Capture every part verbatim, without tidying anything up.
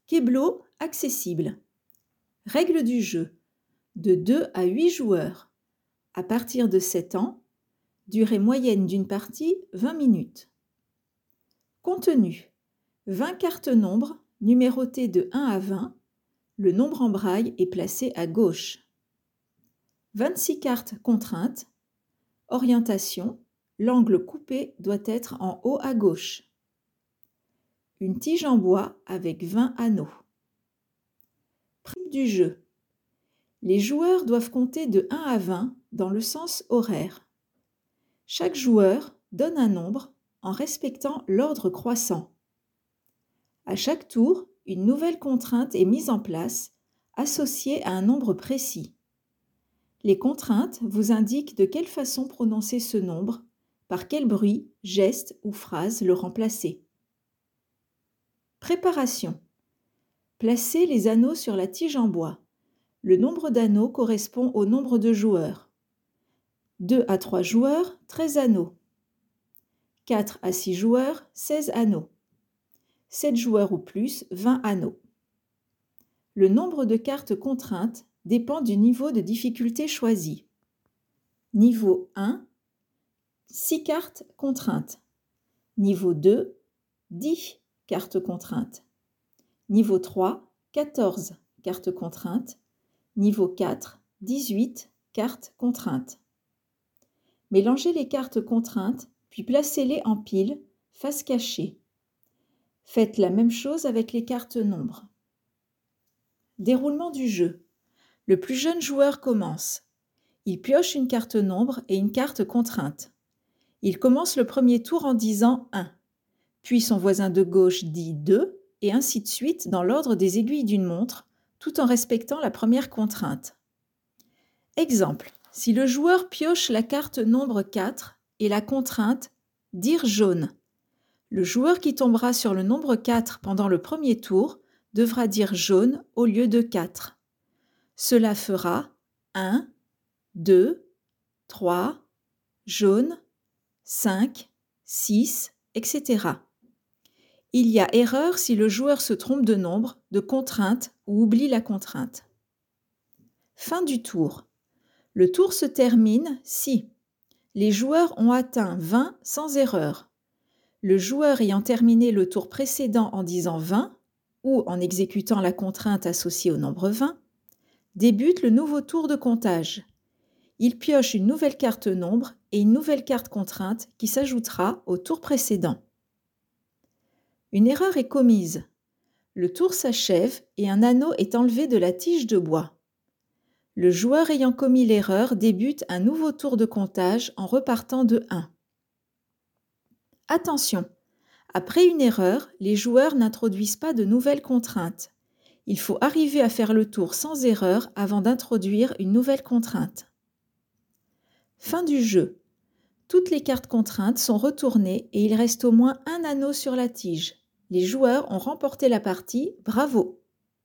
Keblo accessible. Règles du jeu. De deux à huit joueurs. À partir de sept ans. Durée moyenne d'une partie, vingt minutes. Contenu. vingt cartes nombres, numérotées de un à vingt. Le nombre en braille est placé à gauche. vingt-six cartes contraintes. Orientation. L'angle coupé doit être en haut à gauche. Une tige en bois avec vingt anneaux. Principe du jeu. Les joueurs doivent compter de un à vingt dans le sens horaire. Chaque joueur donne un nombre en respectant l'ordre croissant. À chaque tour, une nouvelle contrainte est mise en place, associée à un nombre précis. Les contraintes vous indiquent de quelle façon prononcer ce nombre, par quel bruit, geste ou phrase le remplacer. Préparation. Placez les anneaux sur la tige en bois. Le nombre d'anneaux correspond au nombre de joueurs. deux à trois joueurs, treize anneaux. quatre à six joueurs, seize anneaux. sept joueurs ou plus, vingt anneaux. Le nombre de cartes contraintes dépend du niveau de difficulté choisi. Niveau un, six cartes contraintes. Niveau deux, dix cartes contraintes. Niveau trois, quatorze cartes contraintes. Niveau quatre, dix-huit cartes contraintes. Mélangez les cartes contraintes, puis placez-les en pile, face cachée. Faites la même chose avec les cartes nombres. Déroulement du jeu. Le plus jeune joueur commence. Il pioche une carte nombre et une carte contrainte. Il commence le premier tour en disant un. Puis son voisin de gauche dit deux, et ainsi de suite dans l'ordre des aiguilles d'une montre, tout en respectant la première contrainte. Exemple, si le joueur pioche la carte nombre quatre et la contrainte « dire jaune », le joueur qui tombera sur le nombre quatre pendant le premier tour devra dire jaune au lieu de quatre. Cela fera un, deux, trois, jaune, cinq, six, et cetera. Il y a erreur si le joueur se trompe de nombre, de contrainte ou oublie la contrainte. Fin du tour. Le tour se termine si les joueurs ont atteint vingt sans erreur. Le joueur ayant terminé le tour précédent en disant vingt ou en exécutant la contrainte associée au nombre vingt, débute le nouveau tour de comptage. Il pioche une nouvelle carte nombre et une nouvelle carte contrainte qui s'ajoutera au tour précédent. Une erreur est commise. Le tour s'achève et un anneau est enlevé de la tige de bois. Le joueur ayant commis l'erreur débute un nouveau tour de comptage en repartant de un. Attention! Après une erreur, les joueurs n'introduisent pas de nouvelles contraintes. Il faut arriver à faire le tour sans erreur avant d'introduire une nouvelle contrainte. Fin du jeu. Toutes les cartes contraintes sont retournées et il reste au moins un anneau sur la tige. Les joueurs ont remporté la partie, bravo!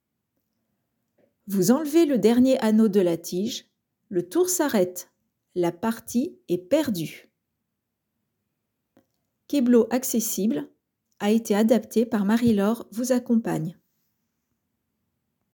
Vous enlevez le dernier anneau de la tige, le tour s'arrête. La partie est perdue. Keblo accessible a été adapté par Marie-Laure vous accompagne.